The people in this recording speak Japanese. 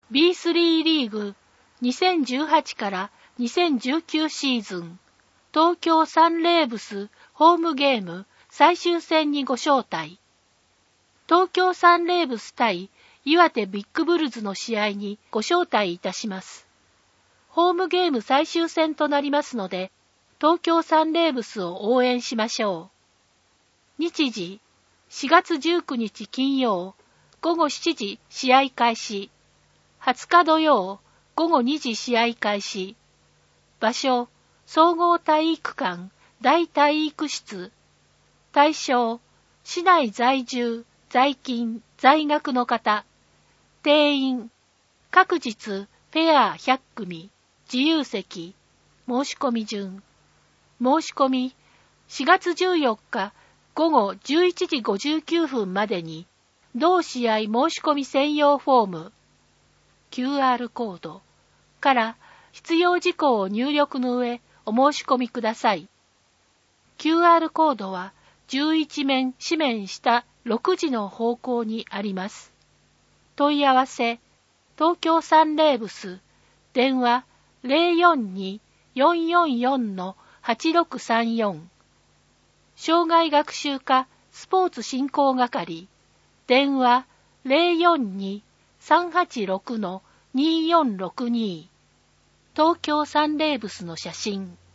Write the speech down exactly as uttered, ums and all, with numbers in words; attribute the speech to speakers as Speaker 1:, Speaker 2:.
Speaker 1: ビースリー リーグにせんじゅうはちからにせんじゅうきゅうシーズン東京サンレーブスホームゲーム最終戦にご招待。東京サンレーブス対岩手ビッグブルズの試合にご招待いたします。ホームゲーム最終戦となりますので、東京サンレーブスを応援しましょう。日時、しがつじゅうくにち金曜、ごごしちじ試合開始。はつか土曜、ごごにじ試合開始。場所、総合体育館大体育室。対象、市内在住、在勤、在学の方。定員、各日ペアひゃっくみ、自由席。申し込み順。申し込み、しがつじゅうよっかごごじゅういちじごじゅうきゅうふんまでに、同試合申し込み専用フォーム、キューアール コードから必要事項を入力の上、お申し込みください。キューアール コードはじゅういちめん紙面下ろくじの方向にあります。問い合わせ、東京サンレーブス、電話 ゼロよんに よんよんよん はちろくさんよん。障害学習課スポーツ振興係、電話 ゼロよんに さんはちろく によんろくに。東京サンレーブスの写真。